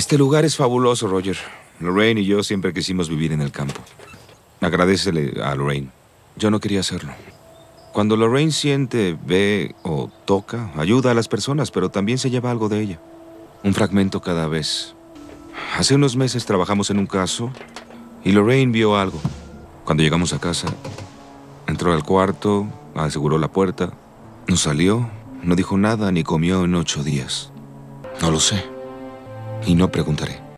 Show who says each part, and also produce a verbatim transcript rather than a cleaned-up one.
Speaker 1: Este lugar es fabuloso, Roger. Lorraine y yo siempre quisimos vivir en el campo. Agradécele a Lorraine. Yo no quería hacerlo. Cuando Lorraine siente, ve o toca, ayuda a las personas, pero también se lleva algo de ella. Un fragmento cada vez. Hace unos meses trabajamos en un caso y Lorraine vio algo. Cuando llegamos a casa, entró al cuarto, aseguró la puerta, no salió, no dijo nada ni comió en ocho días. No lo sé y no preguntaré.